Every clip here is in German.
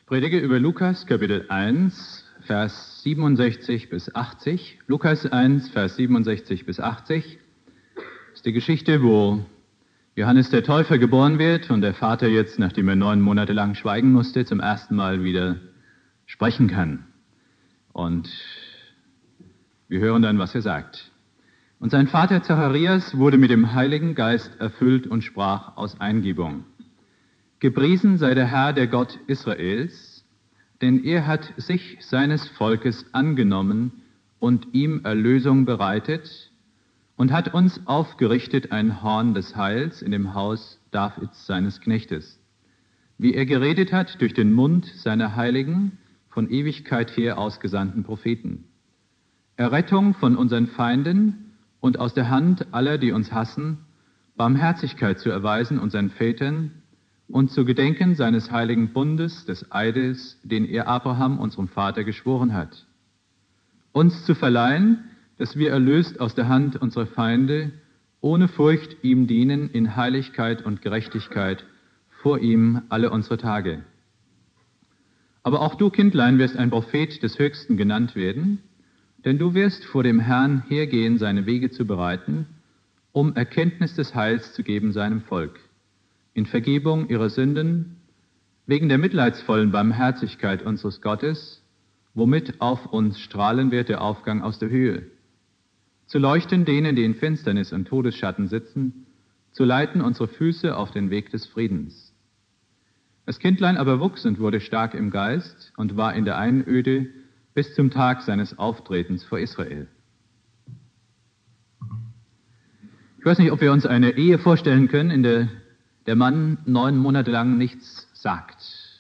Predige über Lukas, Kapitel 1, Vers 67 bis 80. Lukas 1, Vers 67 bis 80 ist die Geschichte, wo Johannes der Täufer geboren wird und der Vater jetzt, nachdem er 9 Monate lang schweigen musste, zum ersten Mal wieder sprechen kann. Und wir hören dann, was er sagt. Und sein Vater Zacharias wurde mit dem Heiligen Geist erfüllt und sprach aus Eingebung: Gepriesen sei der Herr, der Gott Israels, denn er hat sich seines Volkes angenommen und ihm Erlösung bereitet und hat uns aufgerichtet ein Horn des Heils in dem Haus Davids seines Knechtes, wie er geredet hat durch den Mund seiner Heiligen, von Ewigkeit her ausgesandten Propheten. Errettung von unseren Feinden und aus der Hand aller, die uns hassen, Barmherzigkeit zu erweisen unseren Vätern und zu gedenken seines heiligen Bundes, des Eides, den er Abraham, unserem Vater, geschworen hat. Uns zu verleihen, dass wir erlöst aus der Hand unserer Feinde, ohne Furcht ihm dienen in Heiligkeit und Gerechtigkeit vor ihm alle unsere Tage. Aber auch du, Kindlein, wirst ein Prophet des Höchsten genannt werden, denn du wirst vor dem Herrn hergehen, seine Wege zu bereiten, um Erkenntnis des Heils zu geben seinem Volk, in Vergebung ihrer Sünden, wegen der mitleidsvollen Barmherzigkeit unseres Gottes, womit auf uns strahlen wird der Aufgang aus der Höhe, zu leuchten denen, die in Finsternis und Todesschatten sitzen, zu leiten unsere Füße auf den Weg des Friedens. Das Kindlein aber wuchs und wurde stark im Geist und war in der Einöde bis zum Tag seines Auftretens vor Israel. Ich weiß nicht, ob wir uns eine Ehe vorstellen können, in der der Mann 9 Monate lang nichts sagt.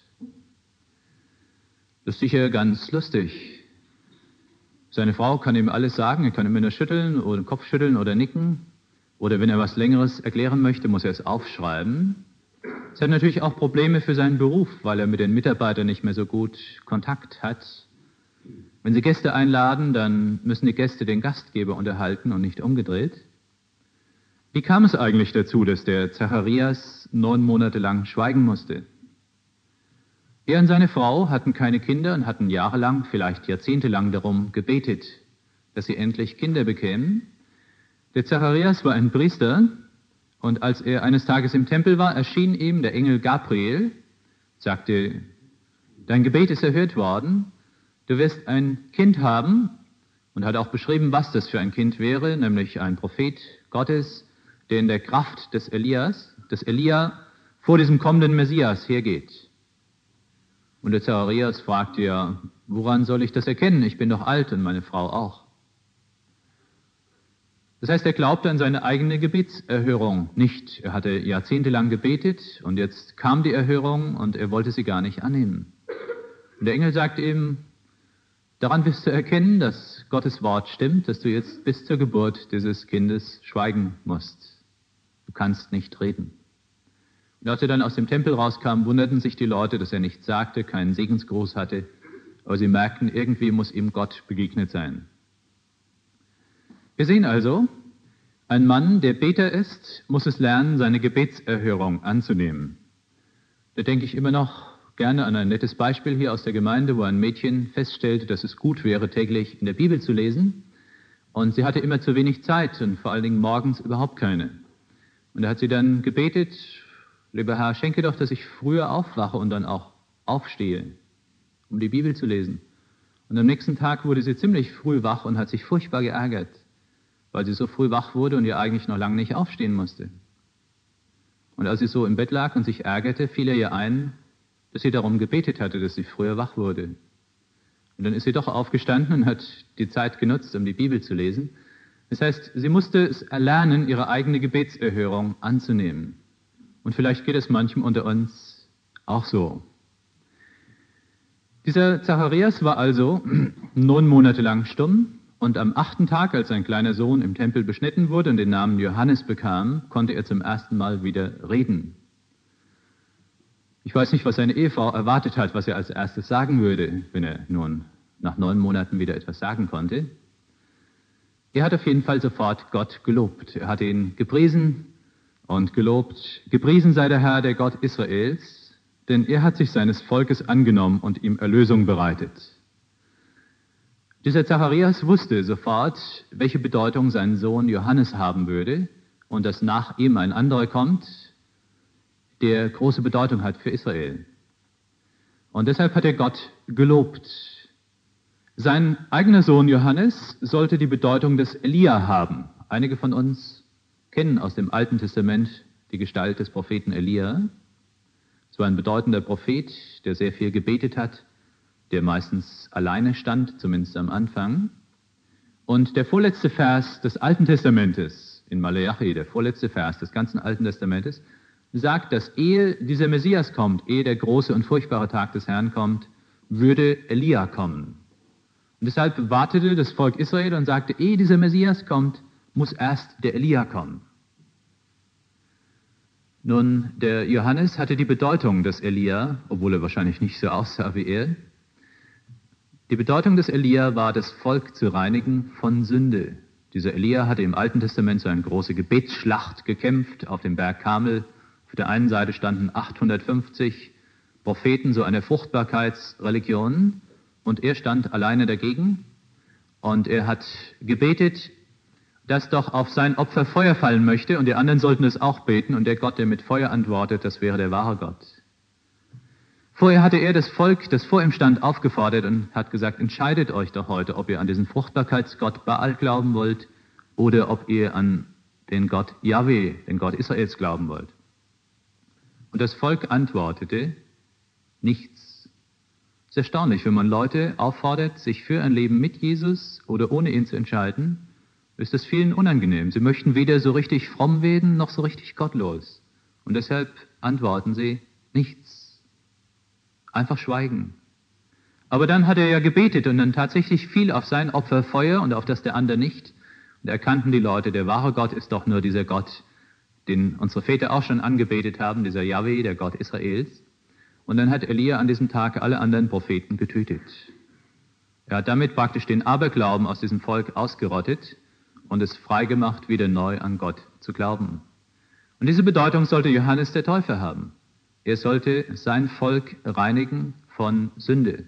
Das ist sicher ganz lustig. Seine Frau kann ihm alles sagen, er kann ihm nur schütteln oder den Kopf schütteln oder nicken. Oder wenn er was Längeres erklären möchte, muss er es aufschreiben. Es hat natürlich auch Probleme für seinen Beruf, weil er mit den Mitarbeitern nicht mehr so gut Kontakt hat. Wenn sie Gäste einladen, dann müssen die Gäste den Gastgeber unterhalten und nicht umgedreht. Wie kam es eigentlich dazu, dass der Zacharias 9 Monate lang schweigen musste? Er und seine Frau hatten keine Kinder und hatten jahrelang, vielleicht jahrzehntelang darum gebetet, dass sie endlich Kinder bekämen. Der Zacharias war ein Priester und als er eines Tages im Tempel war, erschien ihm der Engel Gabriel, sagte: Dein Gebet ist erhört worden, du wirst ein Kind haben, und hat auch beschrieben, was das für ein Kind wäre, nämlich ein Prophet Gottes, der in der Kraft des Elia vor diesem kommenden Messias hergeht. Und der Zacharias fragte ja: Woran soll ich das erkennen? Ich bin doch alt und meine Frau auch. Das heißt, er glaubte an seine eigene Gebetserhörung nicht. Er hatte jahrzehntelang gebetet und jetzt kam die Erhörung und er wollte sie gar nicht annehmen. Und der Engel sagte ihm: Daran wirst du erkennen, dass Gottes Wort stimmt, dass du jetzt bis zur Geburt dieses Kindes schweigen musst. Du kannst nicht reden. Und als er dann aus dem Tempel rauskam, wunderten sich die Leute, dass er nichts sagte, keinen Segensgruß hatte, aber sie merkten, irgendwie muss ihm Gott begegnet sein. Wir sehen also, ein Mann, der Beter ist, muss es lernen, seine Gebetserhörung anzunehmen. Da denke ich immer noch gerne an ein nettes Beispiel hier aus der Gemeinde, wo ein Mädchen feststellte, dass es gut wäre, täglich in der Bibel zu lesen. Und sie hatte immer zu wenig Zeit und vor allen Dingen morgens überhaupt keine. Und da hat sie dann gebetet: Lieber Herr, schenke doch, dass ich früher aufwache und dann auch aufstehe, um die Bibel zu lesen. Und am nächsten Tag wurde sie ziemlich früh wach und hat sich furchtbar geärgert, weil sie so früh wach wurde und ihr eigentlich noch lange nicht aufstehen musste. Und als sie so im Bett lag und sich ärgerte, fiel ihr ein, dass sie darum gebetet hatte, dass sie früher wach wurde. Und dann ist sie doch aufgestanden und hat die Zeit genutzt, um die Bibel zu lesen. Das heißt, sie musste es erlernen, ihre eigene Gebetserhörung anzunehmen. Und vielleicht geht es manchem unter uns auch so. Dieser Zacharias war also 9 Monate lang stumm und am 8. Tag, als sein kleiner Sohn im Tempel beschnitten wurde und den Namen Johannes bekam, konnte er zum ersten Mal wieder reden. Ich weiß nicht, was seine Ehefrau erwartet hat, was er als erstes sagen würde, wenn er nun nach 9 Monaten wieder etwas sagen konnte. Er hat auf jeden Fall sofort Gott gelobt. Er hat ihn gepriesen und gelobt. Gepriesen sei der Herr, der Gott Israels, denn er hat sich seines Volkes angenommen und ihm Erlösung bereitet. Dieser Zacharias wusste sofort, welche Bedeutung sein Sohn Johannes haben würde und dass nach ihm ein anderer kommt, der große Bedeutung hat für Israel. Und deshalb hat er Gott gelobt. Sein eigener Sohn Johannes sollte die Bedeutung des Elia haben. Einige von uns kennen aus dem Alten Testament die Gestalt des Propheten Elia. Es war ein bedeutender Prophet, der sehr viel gebetet hat, der meistens alleine stand, zumindest am Anfang. Und der vorletzte Vers des Alten Testamentes, in Maleachi, der vorletzte Vers des ganzen Alten Testamentes, sagt, dass ehe dieser Messias kommt, ehe der große und furchtbare Tag des Herrn kommt, würde Elia kommen. Und deshalb wartete das Volk Israel und sagte, ehe dieser Messias kommt, muss erst der Elia kommen. Nun, der Johannes hatte die Bedeutung des Elia, obwohl er wahrscheinlich nicht so aussah wie er. Die Bedeutung des Elia war, das Volk zu reinigen von Sünde. Dieser Elia hatte im Alten Testament so eine große Gebetsschlacht gekämpft auf dem Berg Karmel. Auf der einen Seite standen 850 Propheten, so eine Fruchtbarkeitsreligion, und er stand alleine dagegen. Und er hat gebetet, dass doch auf sein Opfer Feuer fallen möchte, und die anderen sollten es auch beten, und der Gott, der mit Feuer antwortet, das wäre der wahre Gott. Vorher hatte er das Volk, das vor ihm stand, aufgefordert und hat gesagt, entscheidet euch doch heute, ob ihr an diesen Fruchtbarkeitsgott Baal glauben wollt oder ob ihr an den Gott Jahwe, den Gott Israels, glauben wollt. Und das Volk antwortete, nichts. Es ist erstaunlich, wenn man Leute auffordert, sich für ein Leben mit Jesus oder ohne ihn zu entscheiden, ist es vielen unangenehm. Sie möchten weder so richtig fromm werden, noch so richtig gottlos. Und deshalb antworten sie, nichts. Einfach schweigen. Aber dann hat er ja gebetet und dann tatsächlich fiel auf sein Opfer Feuer und auf das der andere nicht. Und erkannten die Leute, der wahre Gott ist doch nur dieser Gott, den unsere Väter auch schon angebetet haben, dieser Jahwe, der Gott Israels. Und dann hat Elia an diesem Tag alle anderen Propheten getötet. Er hat damit praktisch den Aberglauben aus diesem Volk ausgerottet und es freigemacht, wieder neu an Gott zu glauben. Und diese Bedeutung sollte Johannes der Täufer haben. Er sollte sein Volk reinigen von Sünde.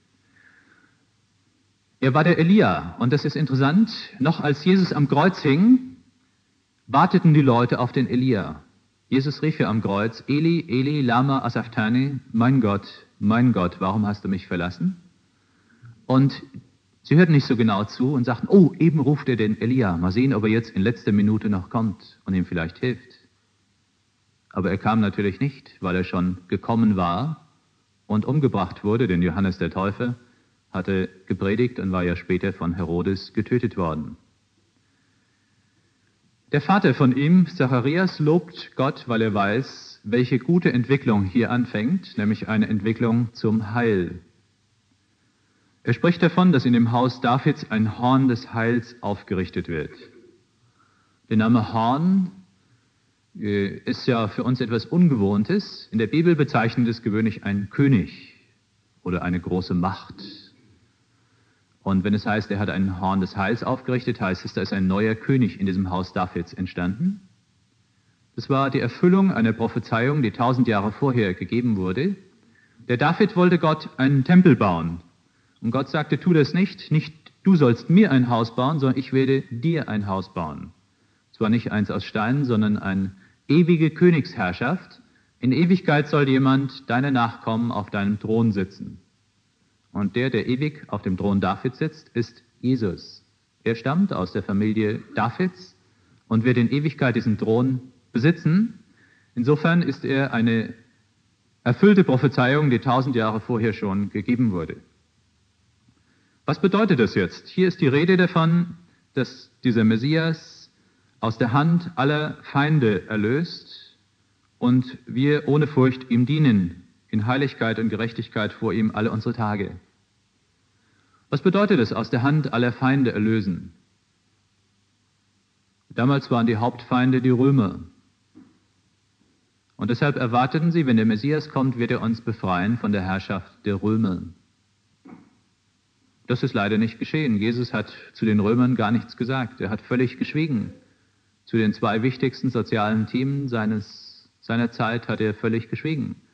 Er war der Elia, und das ist interessant, noch als Jesus am Kreuz hing, warteten die Leute auf den Elia. Jesus rief ja am Kreuz, Eli, Eli, lama asafthani, mein Gott, warum hast du mich verlassen? Und sie hörten nicht so genau zu und sagten, oh, eben ruft er den Elia, mal sehen, ob er jetzt in letzter Minute noch kommt und ihm vielleicht hilft. Aber er kam natürlich nicht, weil er schon gekommen war und umgebracht wurde, denn Johannes der Täufer hatte gepredigt und war ja später von Herodes getötet worden. Der Vater von ihm, Zacharias, lobt Gott, weil er weiß, welche gute Entwicklung hier anfängt, nämlich eine Entwicklung zum Heil. Er spricht davon, dass in dem Haus Davids ein Horn des Heils aufgerichtet wird. Der Name Horn ist ja für uns etwas Ungewohntes. In der Bibel bezeichnet es gewöhnlich einen König oder eine große Macht. Und wenn es heißt, er hat ein Horn des Heils aufgerichtet, heißt es, da ist ein neuer König in diesem Haus Davids entstanden. Das war die Erfüllung einer Prophezeiung, die 1000 Jahre vorher gegeben wurde. Der David wollte Gott einen Tempel bauen. Und Gott sagte, tu das nicht du sollst mir ein Haus bauen, sondern ich werde dir ein Haus bauen. Zwar nicht eins aus Stein, sondern eine ewige Königsherrschaft. In Ewigkeit soll jemand, deine Nachkommen, auf deinem Thron sitzen. Und der ewig auf dem Thron Davids sitzt, ist Jesus. Er stammt aus der Familie Davids und wird in Ewigkeit diesen Thron besitzen. Insofern ist er eine erfüllte Prophezeiung, die 1000 Jahre vorher schon gegeben wurde. Was bedeutet das jetzt? Hier ist die Rede davon, dass dieser Messias aus der Hand aller Feinde erlöst und wir ohne Furcht ihm dienen, in Heiligkeit und Gerechtigkeit vor ihm alle unsere Tage. Was bedeutet es, aus der Hand aller Feinde erlösen? Damals waren die Hauptfeinde die Römer. Und deshalb erwarteten sie, wenn der Messias kommt, wird er uns befreien von der Herrschaft der Römer. Das ist leider nicht geschehen. Jesus hat zu den Römern gar nichts gesagt. Er hat völlig geschwiegen. Zu den 2 wichtigsten sozialen Themen seiner Zeit hat er völlig geschwiegen.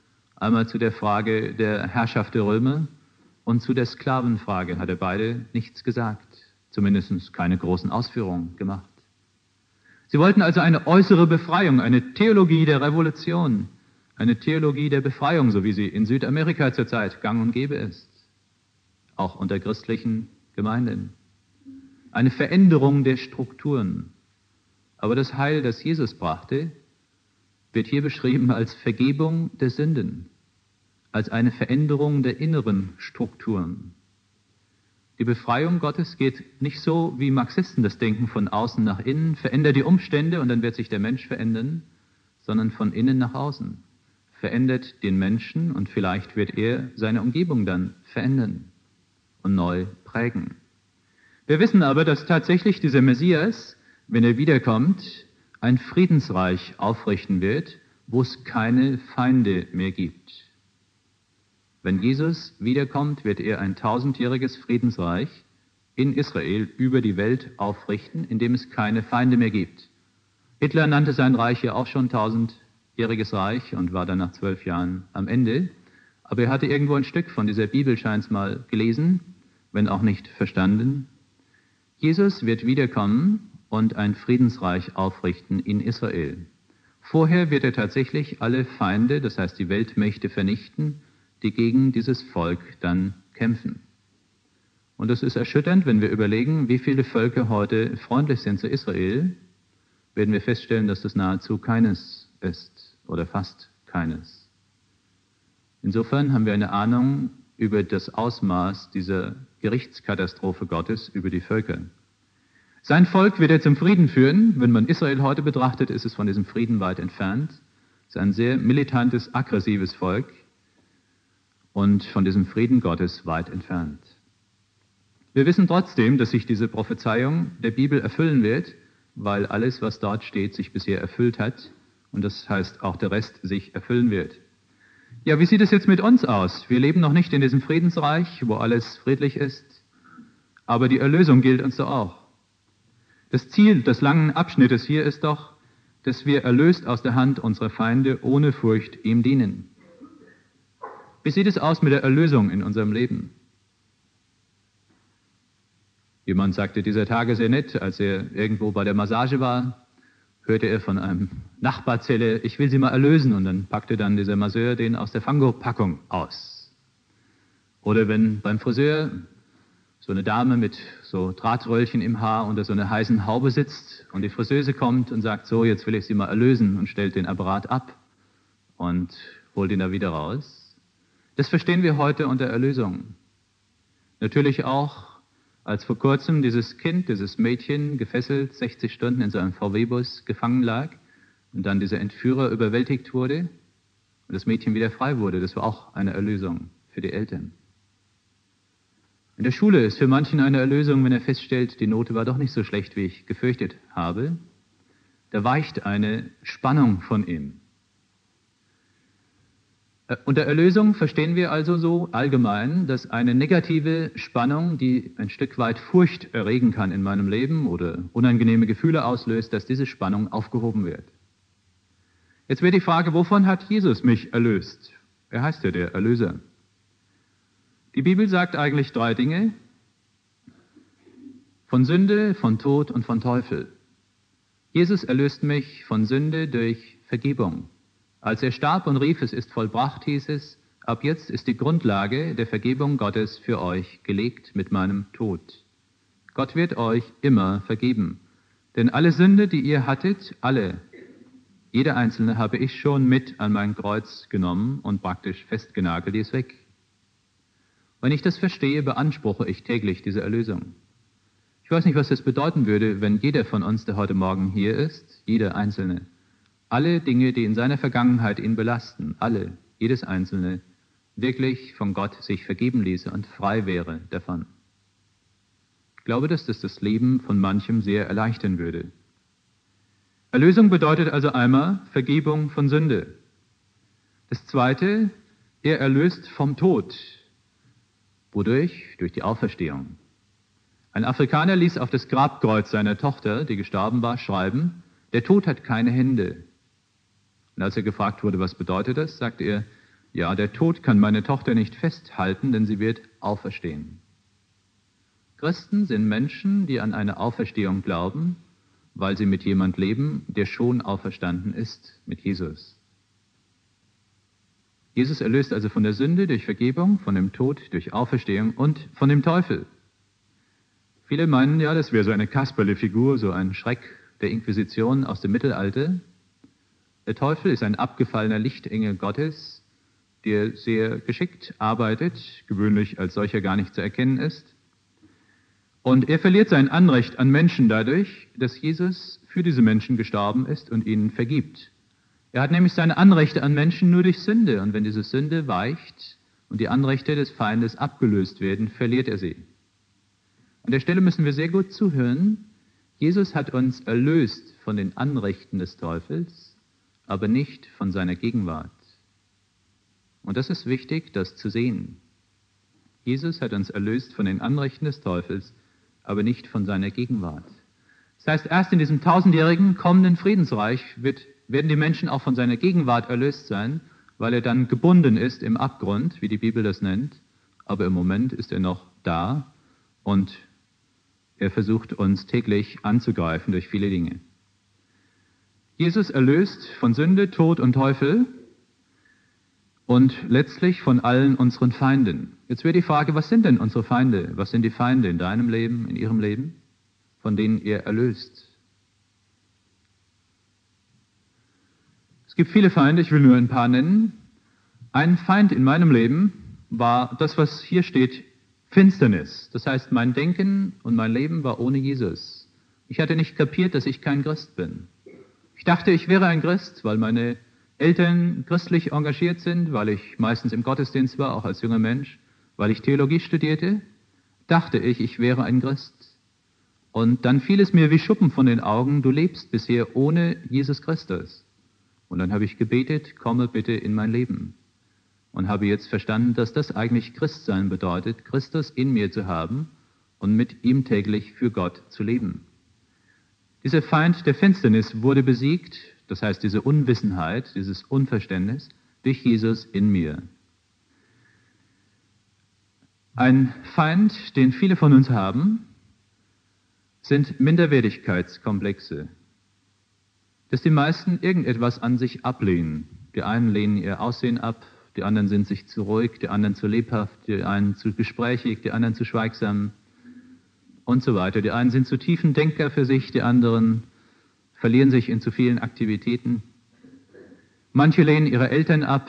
Einmal zu der Frage der Herrschaft der Römer und zu der Sklavenfrage hat er beide nichts gesagt, zumindest keine großen Ausführungen gemacht. Sie wollten also eine äußere Befreiung, eine Theologie der Revolution, eine Theologie der Befreiung, so wie sie in Südamerika zurzeit gang und gäbe ist, auch unter christlichen Gemeinden. Eine Veränderung der Strukturen. Aber das Heil, das Jesus brachte, wird hier beschrieben als Vergebung der Sünden, als eine Veränderung der inneren Strukturen. Die Befreiung Gottes geht nicht so, wie Marxisten das denken, von außen nach innen, verändert die Umstände und dann wird sich der Mensch verändern, sondern von innen nach außen. Verändert den Menschen und vielleicht wird er seine Umgebung dann verändern und neu prägen. Wir wissen aber, dass tatsächlich dieser Messias, wenn er wiederkommt, ein Friedensreich aufrichten wird, wo es keine Feinde mehr gibt. Wenn Jesus wiederkommt, wird er ein 1000-jähriges Friedensreich in Israel über die Welt aufrichten, in dem es keine Feinde mehr gibt. Hitler nannte sein Reich ja auch schon 1000-jähriges Reich und war dann nach 12 Jahren am Ende. Aber er hatte irgendwo ein Stück von dieser Bibel scheint's mal gelesen, wenn auch nicht verstanden. Jesus wird wiederkommen und ein Friedensreich aufrichten in Israel. Vorher wird er tatsächlich alle Feinde, das heißt die Weltmächte, vernichten, die gegen dieses Volk dann kämpfen. Und es ist erschütternd, wenn wir überlegen, wie viele Völker heute freundlich sind zu Israel, werden wir feststellen, dass das nahezu keines ist oder fast keines. Insofern haben wir eine Ahnung über das Ausmaß dieser Gerichtskatastrophe Gottes über die Völker. Sein Volk wird er zum Frieden führen. Wenn man Israel heute betrachtet, ist es von diesem Frieden weit entfernt. Es ist ein sehr militantes, aggressives Volk und von diesem Frieden Gottes weit entfernt. Wir wissen trotzdem, dass sich diese Prophezeiung der Bibel erfüllen wird, weil alles, was dort steht, sich bisher erfüllt hat und das heißt auch der Rest sich erfüllen wird. Ja, wie sieht es jetzt mit uns aus? Wir leben noch nicht in diesem Friedensreich, wo alles friedlich ist, aber die Erlösung gilt uns doch auch. Das Ziel des langen Abschnittes hier ist doch, dass wir erlöst aus der Hand unserer Feinde ohne Furcht ihm dienen. Wie sieht es aus mit der Erlösung in unserem Leben? Jemand sagte dieser Tage sehr nett, als er irgendwo bei der Massage war, hörte er von einem Nachbarzelle, ich will Sie mal erlösen, und dann packte dann dieser Masseur den aus der Fango-Packung aus. Oder wenn beim Friseur so eine Dame mit so Drahtröllchen im Haar unter so einer heißen Haube sitzt und die Friseuse kommt und sagt, so, jetzt will ich Sie mal erlösen und stellt den Apparat ab und holt ihn da wieder raus. Das verstehen wir heute unter Erlösung. Natürlich auch, als vor kurzem dieses Kind, dieses Mädchen gefesselt 60 Stunden in so einem VW-Bus gefangen lag und dann dieser Entführer überwältigt wurde und das Mädchen wieder frei wurde. Das war auch eine Erlösung für die Eltern. In der Schule ist für manchen eine Erlösung, wenn er feststellt, die Note war doch nicht so schlecht, wie ich gefürchtet habe. Da weicht eine Spannung von ihm. Unter Erlösung verstehen wir also so allgemein, dass eine negative Spannung, die ein Stück weit Furcht erregen kann in meinem Leben oder unangenehme Gefühle auslöst, dass diese Spannung aufgehoben wird. Jetzt wird die Frage, wovon hat Jesus mich erlöst? Er heißt ja der Erlöser. Die Bibel sagt eigentlich 3 Dinge: von Sünde, von Tod und von Teufel. Jesus erlöst mich von Sünde durch Vergebung. Als er starb und rief, es ist vollbracht, hieß es, ab jetzt ist die Grundlage der Vergebung Gottes für euch gelegt mit meinem Tod. Gott wird euch immer vergeben. Denn alle Sünde, die ihr hattet, alle, jede einzelne, habe ich schon mit an mein Kreuz genommen und praktisch festgenagelt, die ist weg. Wenn ich das verstehe, beanspruche ich täglich diese Erlösung. Ich weiß nicht, was das bedeuten würde, wenn jeder von uns, der heute Morgen hier ist, jeder Einzelne, alle Dinge, die in seiner Vergangenheit ihn belasten, alle, jedes Einzelne, wirklich von Gott sich vergeben ließe und frei wäre davon. Ich glaube, dass das Leben von manchem sehr erleichtern würde. Erlösung bedeutet also einmal Vergebung von Sünde. Das Zweite, er erlöst vom Tod. Wodurch? Durch die Auferstehung. Ein Afrikaner ließ auf das Grabkreuz seiner Tochter, die gestorben war, schreiben, der Tod hat keine Hände. Und als er gefragt wurde, was bedeutet das, sagte er, Ja, der Tod kann meine Tochter nicht festhalten, denn sie wird auferstehen. Christen sind Menschen, die an eine Auferstehung glauben, weil sie mit jemand leben, der schon auferstanden ist, mit Jesus. Jesus erlöst also von der Sünde durch Vergebung, von dem Tod durch Auferstehung und von dem Teufel. Viele meinen, ja, das wäre so eine Kasperle-Figur, so ein Schreck der Inquisition aus dem Mittelalter. Der Teufel ist ein abgefallener Lichtengel Gottes, der sehr geschickt arbeitet, gewöhnlich als solcher gar nicht zu erkennen ist. Und er verliert sein Anrecht an Menschen dadurch, dass Jesus für diese Menschen gestorben ist und ihnen vergibt. Er hat nämlich seine Anrechte an Menschen nur durch Sünde. Und wenn diese Sünde weicht und die Anrechte des Feindes abgelöst werden, verliert er sie. An der Stelle müssen wir sehr gut zuhören. Jesus hat uns erlöst von den Anrechten des Teufels, aber nicht von seiner Gegenwart. Und das ist wichtig, das zu sehen. Jesus hat uns erlöst von den Anrechten des Teufels, aber nicht von seiner Gegenwart. Das heißt, erst in diesem 1000-jährigen kommenden Friedensreich werden die Menschen auch von seiner Gegenwart erlöst sein, weil er dann gebunden ist im Abgrund, wie die Bibel das nennt. Aber im Moment ist er noch da und er versucht uns täglich anzugreifen durch viele Dinge. Jesus erlöst von Sünde, Tod und Teufel und letztlich von allen unseren Feinden. Jetzt wäre die Frage, was sind denn unsere Feinde? Was sind die Feinde in deinem Leben, in ihrem Leben, von denen er erlöst? Es gibt viele Feinde, ich will nur ein paar nennen. Ein Feind in meinem Leben war das, was hier steht, Finsternis. Das heißt, mein Denken und mein Leben war ohne Jesus. Ich hatte nicht kapiert, dass ich kein Christ bin. Ich dachte, ich wäre ein Christ, weil meine Eltern christlich engagiert sind, weil ich meistens im Gottesdienst war, auch als junger Mensch, weil ich Theologie studierte, dachte ich wäre ein Christ. Und dann fiel es mir wie Schuppen von den Augen, du lebst bisher ohne Jesus Christus. Und dann habe ich gebetet, komme bitte in mein Leben. Und habe jetzt verstanden, dass das eigentlich Christsein bedeutet, Christus in mir zu haben und mit ihm täglich für Gott zu leben. Dieser Feind der Finsternis wurde besiegt, das heißt diese Unwissenheit, dieses Unverständnis, durch Jesus in mir. Ein Feind, den viele von uns haben, sind Minderwertigkeitskomplexe. Dass die meisten irgendetwas an sich ablehnen. Die einen lehnen ihr Aussehen ab, die anderen sind sich zu ruhig, die anderen zu lebhaft, die einen zu gesprächig, die anderen zu schweigsam und so weiter. Die einen sind zu tiefen Denker für sich, die anderen verlieren sich in zu vielen Aktivitäten. Manche lehnen ihre Eltern ab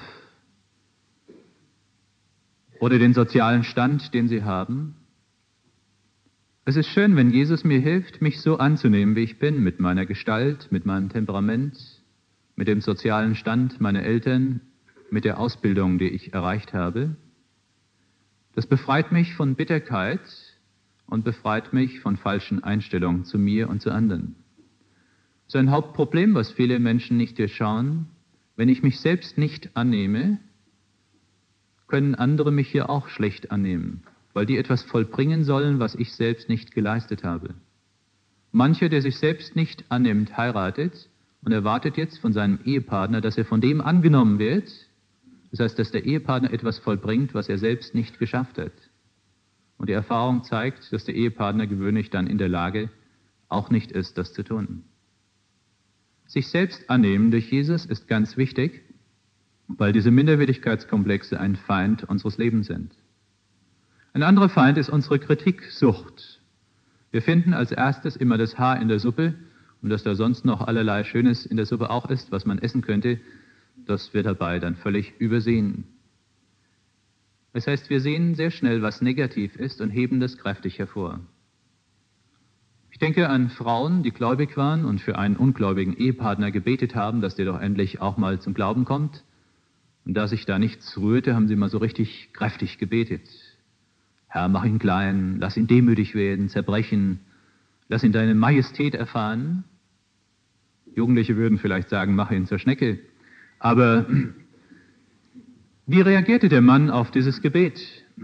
oder den sozialen Stand, den sie haben. Es ist schön, wenn Jesus mir hilft, mich so anzunehmen, wie ich bin, mit meiner Gestalt, mit meinem Temperament, mit dem sozialen Stand meiner Eltern, mit der Ausbildung, die ich erreicht habe. Das befreit mich von Bitterkeit und befreit mich von falschen Einstellungen zu mir und zu anderen. Das ist ein Hauptproblem, was viele Menschen nicht durchschauen. Wenn ich mich selbst nicht annehme, können andere mich hier auch schlecht annehmen, weil die etwas vollbringen sollen, was ich selbst nicht geleistet habe. Mancher, der sich selbst nicht annimmt, heiratet und erwartet jetzt von seinem Ehepartner, dass er von dem angenommen wird. Das heißt, dass der Ehepartner etwas vollbringt, was er selbst nicht geschafft hat. Und die Erfahrung zeigt, dass der Ehepartner gewöhnlich dann in der Lage auch nicht ist, das zu tun. Sich selbst annehmen durch Jesus ist ganz wichtig, weil diese Minderwertigkeitskomplexe ein Feind unseres Lebens sind. Ein anderer Feind ist unsere Kritiksucht. Wir finden als erstes immer das Haar in der Suppe und dass da sonst noch allerlei Schönes in der Suppe auch ist, was man essen könnte, das wird dabei dann völlig übersehen. Das heißt, wir sehen sehr schnell, was negativ ist und heben das kräftig hervor. Ich denke an Frauen, die gläubig waren und für einen ungläubigen Ehepartner gebetet haben, dass der doch endlich auch mal zum Glauben kommt. Und da sich da nichts rührte, haben sie mal so richtig kräftig gebetet. Herr, mach ihn klein, lass ihn demütig werden, zerbrechen, lass ihn deine Majestät erfahren. Jugendliche würden vielleicht sagen, mach ihn zur Schnecke. Aber wie reagierte der Mann auf dieses Gebet?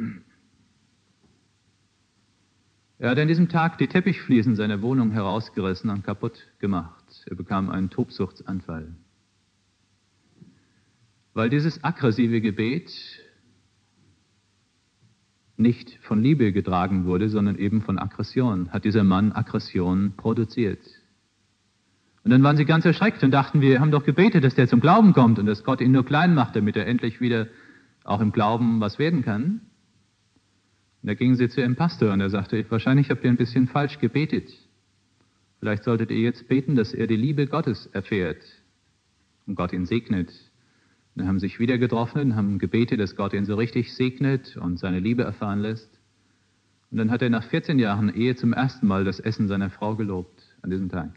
Er hat an diesem Tag die Teppichfliesen seiner Wohnung herausgerissen und kaputt gemacht. Er bekam einen Tobsuchtsanfall. Weil dieses aggressive Gebet nicht von Liebe getragen wurde, sondern eben von Aggression, hat dieser Mann Aggression produziert. Und dann waren sie ganz erschreckt und dachten, wir haben doch gebetet, dass der zum Glauben kommt und dass Gott ihn nur klein macht, damit er endlich wieder auch im Glauben was werden kann. Und da gingen sie zu ihrem Pastor und er sagte, wahrscheinlich habt ihr ein bisschen falsch gebetet. Vielleicht solltet ihr jetzt beten, dass er die Liebe Gottes erfährt und Gott ihn segnet. Und dann haben sie sich wieder getroffen und haben gebetet, dass Gott ihn so richtig segnet und seine Liebe erfahren lässt. Und dann hat er nach 14 Jahren Ehe zum ersten Mal das Essen seiner Frau gelobt an diesem Tag.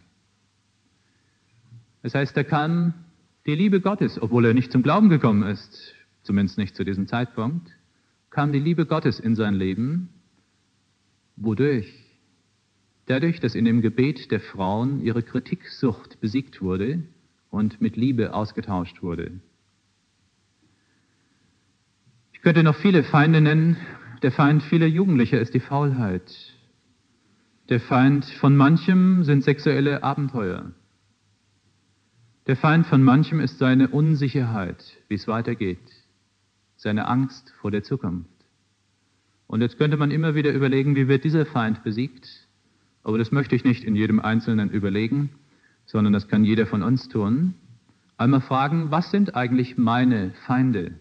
Das heißt, da kam die Liebe Gottes, obwohl er nicht zum Glauben gekommen ist, zumindest nicht zu diesem Zeitpunkt, kam die Liebe Gottes in sein Leben. Wodurch? Dadurch, dass in dem Gebet der Frauen ihre Kritiksucht besiegt wurde und mit Liebe ausgetauscht wurde. Ich könnte noch viele Feinde nennen. Der Feind vieler Jugendlicher ist die Faulheit. Der Feind von manchem sind sexuelle Abenteuer. Der Feind von manchem ist seine Unsicherheit, wie es weitergeht, seine Angst vor der Zukunft. Und jetzt könnte man immer wieder überlegen, wie wird dieser Feind besiegt? Aber das möchte ich nicht in jedem Einzelnen überlegen, sondern das kann jeder von uns tun. Einmal fragen, was sind eigentlich meine Feinde?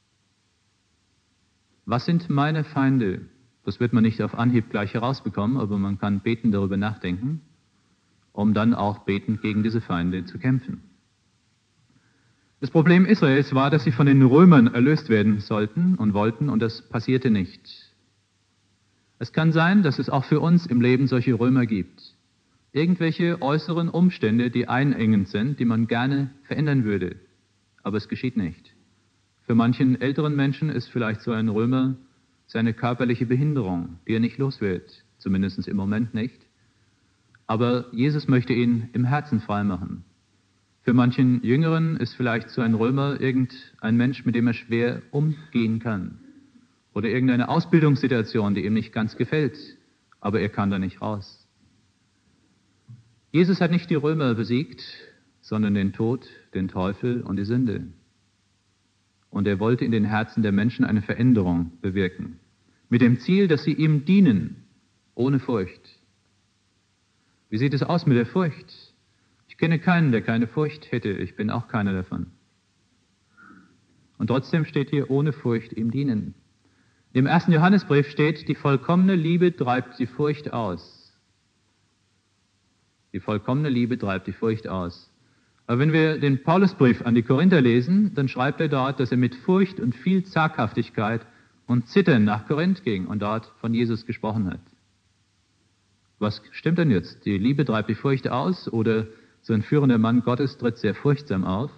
Was sind meine Feinde? Das wird man nicht auf Anhieb gleich herausbekommen, aber man kann beten darüber nachdenken, um dann auch betend gegen diese Feinde zu kämpfen. Das Problem Israels war, dass sie von den Römern erlöst werden sollten und wollten, und das passierte nicht. Es kann sein, dass es auch für uns im Leben solche Römer gibt. Irgendwelche äußeren Umstände, die einengend sind, die man gerne verändern würde. Aber es geschieht nicht. Für manchen älteren Menschen ist vielleicht so ein Römer seine körperliche Behinderung, die er nicht los wird, zumindest im Moment nicht. Aber Jesus möchte ihn im Herzen frei machen. Für manchen Jüngeren ist vielleicht so ein Römer irgendein Mensch, mit dem er schwer umgehen kann. Oder irgendeine Ausbildungssituation, die ihm nicht ganz gefällt, aber er kann da nicht raus. Jesus hat nicht die Römer besiegt, sondern den Tod, den Teufel und die Sünde. Und er wollte in den Herzen der Menschen eine Veränderung bewirken. Mit dem Ziel, dass sie ihm dienen, ohne Furcht. Wie sieht es aus mit der Furcht? Ich kenne keinen, der keine Furcht hätte. Ich bin auch keiner davon. Und trotzdem steht hier, ohne Furcht ihm dienen. Im 1. Johannesbrief steht, die vollkommene Liebe treibt die Furcht aus. Die vollkommene Liebe treibt die Furcht aus. Aber wenn wir den Paulusbrief an die Korinther lesen, dann schreibt er dort, dass er mit Furcht und viel Zaghaftigkeit und Zittern nach Korinth ging und dort von Jesus gesprochen hat. Was stimmt denn jetzt? Die Liebe treibt die Furcht aus oder so ein führender Mann Gottes tritt sehr furchtsam auf?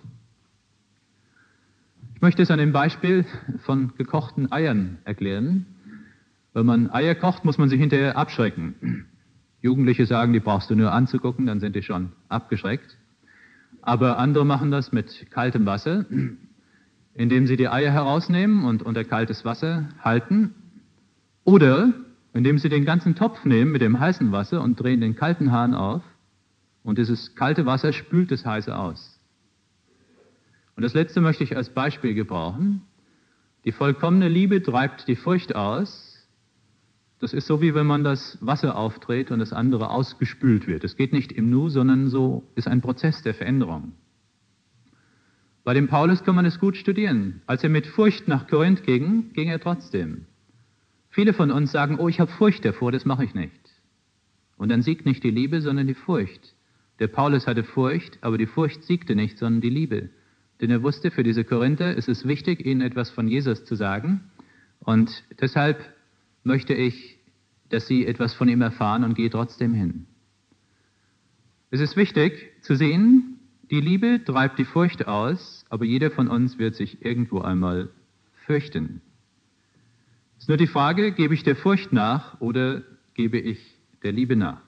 Ich möchte es an dem Beispiel von gekochten Eiern erklären. Wenn man Eier kocht, muss man sich hinterher abschrecken. Jugendliche sagen, die brauchst du nur anzugucken, dann sind die schon abgeschreckt. Aber andere machen das mit kaltem Wasser, indem sie die Eier herausnehmen und unter kaltes Wasser halten. Oder indem sie den ganzen Topf nehmen mit dem heißen Wasser und drehen den kalten Hahn auf. Und dieses kalte Wasser spült das heiße aus. Und das Letzte möchte ich als Beispiel gebrauchen. Die vollkommene Liebe treibt die Furcht aus. Das ist so, wie wenn man das Wasser aufdreht und das andere ausgespült wird. Es geht nicht im Nu, sondern so ist ein Prozess der Veränderung. Bei dem Paulus kann man es gut studieren. Als er mit Furcht nach Korinth ging, ging er trotzdem. Viele von uns sagen, oh, ich habe Furcht davor, das mache ich nicht. Und dann siegt nicht die Liebe, sondern die Furcht. Der Paulus hatte Furcht, aber die Furcht siegte nicht, sondern die Liebe. Denn er wusste, für diese Korinther ist es wichtig, ihnen etwas von Jesus zu sagen. Und deshalb möchte ich, dass sie etwas von ihm erfahren und gehe trotzdem hin. Es ist wichtig zu sehen, die Liebe treibt die Furcht aus, aber jeder von uns wird sich irgendwo einmal fürchten. Es ist nur die Frage, gebe ich der Furcht nach oder gebe ich der Liebe nach?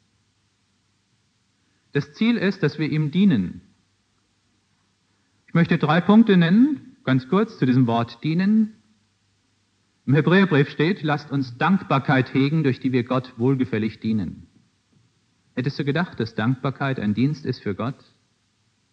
Das Ziel ist, dass wir ihm dienen. Ich möchte 3 Punkte nennen, ganz kurz zu diesem Wort dienen. Im Hebräerbrief steht, lasst uns Dankbarkeit hegen, durch die wir Gott wohlgefällig dienen. Hättest du gedacht, dass Dankbarkeit ein Dienst ist für Gott?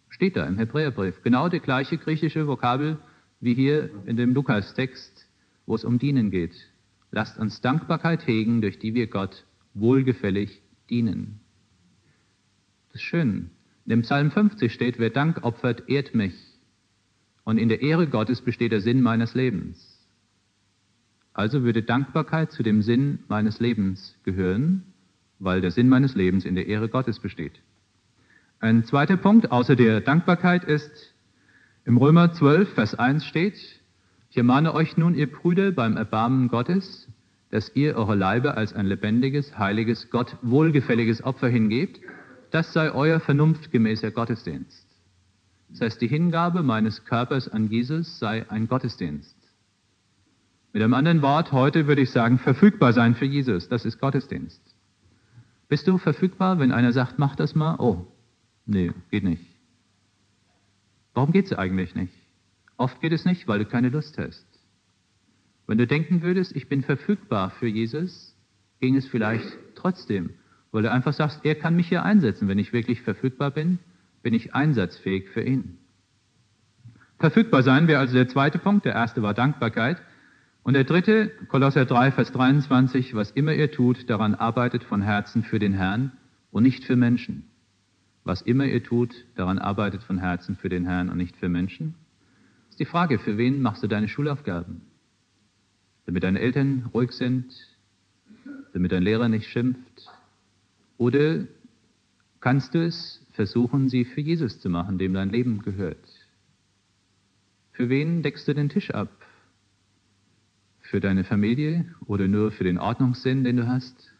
Steht da im Hebräerbrief. Genau die gleiche griechische Vokabel wie hier in dem Lukas-Text, wo es um Dienen geht. Lasst uns Dankbarkeit hegen, durch die wir Gott wohlgefällig dienen. Das ist schön. In dem Psalm 50 steht, wer Dank opfert, ehrt mich. Und in der Ehre Gottes besteht der Sinn meines Lebens. Also würde Dankbarkeit zu dem Sinn meines Lebens gehören, weil der Sinn meines Lebens in der Ehre Gottes besteht. Ein zweiter Punkt außer der Dankbarkeit ist, im Römer 12, Vers 1 steht, ich ermahne euch nun, ihr Brüder, beim Erbarmen Gottes, dass ihr eure Leiber als ein lebendiges, heiliges, Gott wohlgefälliges Opfer hingebt, das sei euer vernunftgemäßer Gottesdienst. Das heißt, die Hingabe meines Körpers an Jesus sei ein Gottesdienst. Mit einem anderen Wort, heute würde ich sagen, verfügbar sein für Jesus, das ist Gottesdienst. Bist du verfügbar, wenn einer sagt, mach das mal? Oh, nee, geht nicht. Warum geht es eigentlich nicht? Oft geht es nicht, weil du keine Lust hast. Wenn du denken würdest, ich bin verfügbar für Jesus, ging es vielleicht trotzdem, weil du einfach sagst, er kann mich hier einsetzen. Wenn ich wirklich verfügbar bin, bin ich einsatzfähig für ihn. Verfügbar sein wäre also der zweite Punkt. Der erste war Dankbarkeit. Und der dritte, Kolosser 3, Vers 23, was immer ihr tut, daran arbeitet von Herzen für den Herrn und nicht für Menschen. Was immer ihr tut, daran arbeitet von Herzen für den Herrn und nicht für Menschen. Das ist die Frage, für wen machst du deine Schulaufgaben? Damit deine Eltern ruhig sind, damit dein Lehrer nicht schimpft? Oder kannst du es versuchen, sie für Jesus zu machen, dem dein Leben gehört? Für wen deckst du den Tisch ab? Für deine Familie oder nur für den Ordnungssinn, den du hast?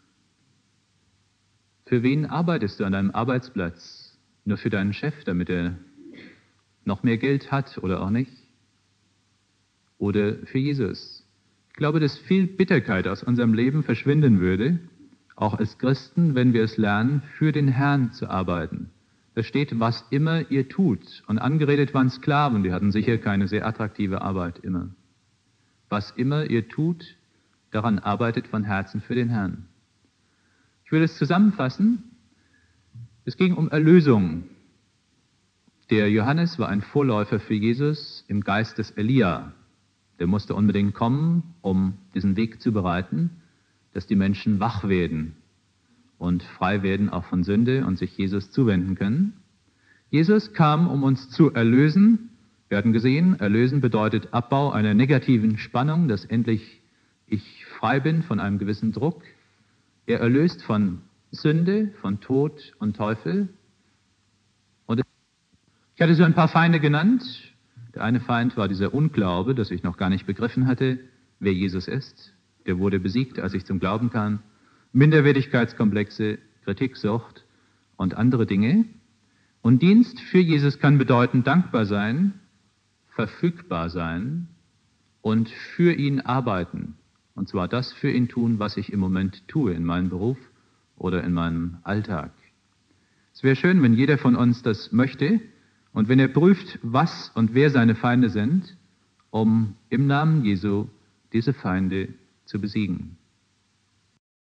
Für wen arbeitest du an deinem Arbeitsplatz? Nur für deinen Chef, damit er noch mehr Geld hat oder auch nicht? Oder für Jesus? Ich glaube, dass viel Bitterkeit aus unserem Leben verschwinden würde, auch als Christen, wenn wir es lernen, für den Herrn zu arbeiten. Da steht, was immer ihr tut. Und angeredet waren Sklaven, die hatten sicher keine sehr attraktive Arbeit immer. Was immer ihr tut, daran arbeitet von Herzen für den Herrn. Ich will es zusammenfassen. Es ging um Erlösung. Der Johannes war ein Vorläufer für Jesus im Geist des Elia. Der musste unbedingt kommen, um diesen Weg zu bereiten, dass die Menschen wach werden und frei werden auch von Sünde und sich Jesus zuwenden können. Jesus kam, um uns zu erlösen. Wir hatten gesehen, erlösen bedeutet Abbau einer negativen Spannung, dass endlich ich frei bin von einem gewissen Druck. Er erlöst von Sünde, von Tod und Teufel. Und ich hatte so ein paar Feinde genannt. Der eine Feind war dieser Unglaube, dass ich noch gar nicht begriffen hatte, wer Jesus ist. Der wurde besiegt, als ich zum Glauben kam. Minderwertigkeitskomplexe, Kritiksucht und andere Dinge. Und Dienst für Jesus kann bedeuten, dankbar sein, verfügbar sein und für ihn arbeiten. Und zwar das für ihn tun, was ich im Moment tue, in meinem Beruf oder in meinem Alltag. Es wäre schön, wenn jeder von uns das möchte und wenn er prüft, was und wer seine Feinde sind, um im Namen Jesu diese Feinde zu besiegen.